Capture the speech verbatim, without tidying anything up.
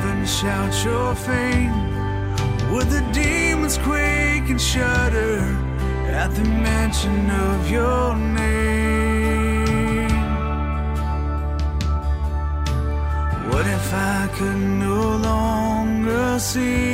heaven shout your fame? Would the demons quake and shudder at the mention of your name? What if I could no longer see